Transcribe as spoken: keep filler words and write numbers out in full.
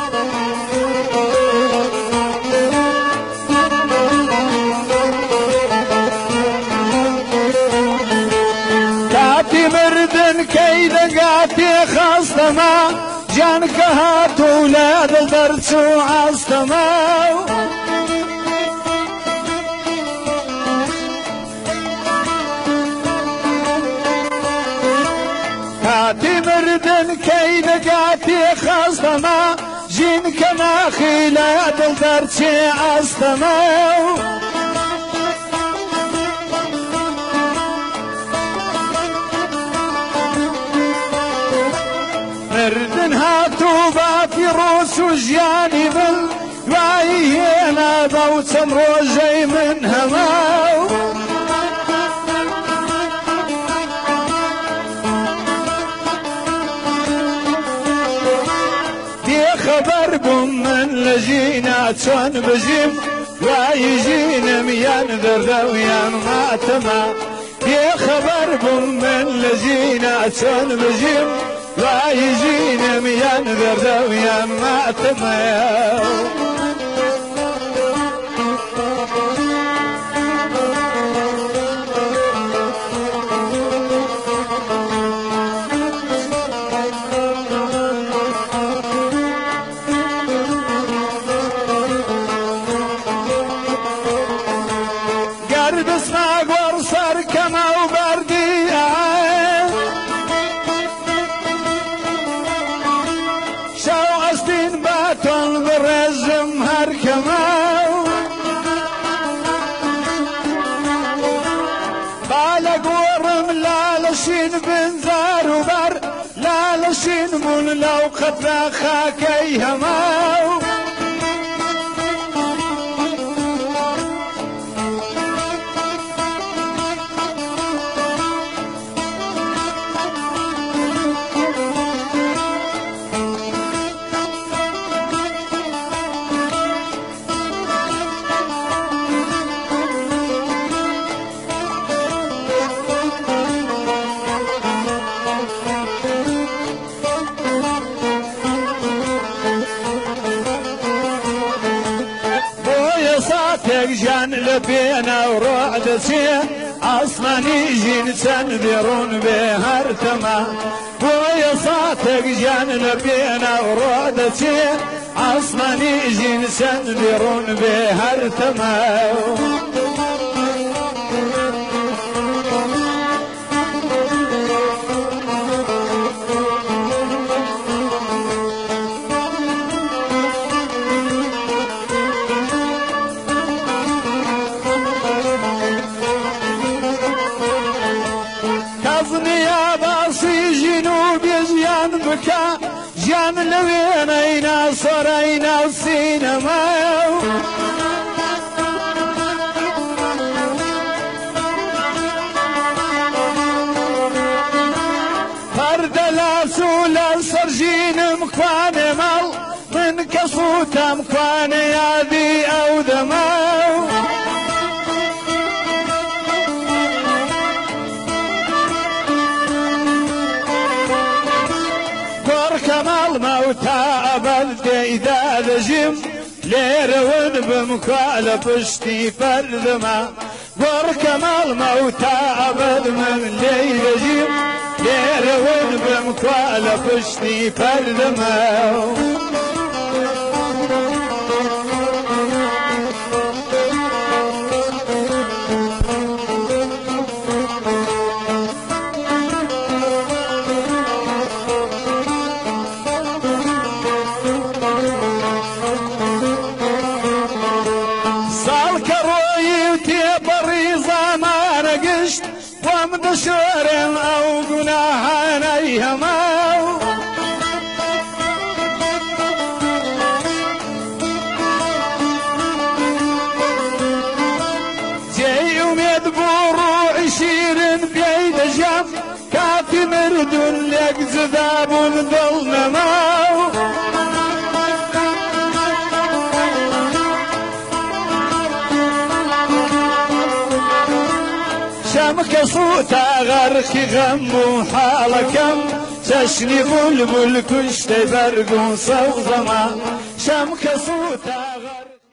كاتي مردن كيد قاتي خاصتما جانك هات ولاد درسو عاصتما كاتي مردن كيد قاتي خاصتما جينك ناخي لاد درسي عاصتما مردن هاتو بافي روس وجياني بل وايهنا بوتم روجي من هماو دي خبر بم من لجينا تون بجيم وايجينا ميان ذرويان ماتما دي خبر بم من لجينا تون بجيم لا يجينا ميان ذرذا ويان ماتما قرب اسمع قرصر كما وبردي باتون برزم هر كماو بالك ورم لا لشين بنزار وبر لا لشين من لو قد خاكي هماو جان لبينا ورعدتي اصلا يجين تنذرون بهرتما ويا صاتك جان لبينا ورعدتي اصلا يجين تنذرون بهرتما جان لوين اينا صرينا السينما فرد لا سولا سرجين مكوان مال من كصوت مكوان يادي او دماو كمال موتا أبد إذا ذجم ليرون بمخالف اشتي فردما ور كمال موتا أبد من ليجم ليرون بمخالف اشتي فردما ومدشر أو جناحنا يهماو جاي يوم يدبروا عشير بيد جام كافي مردن لك زذاب ظلماو شمك صوتا غرخي غم وحالكم جشنی بلبل کشته برگون سوزما شم کسو تغر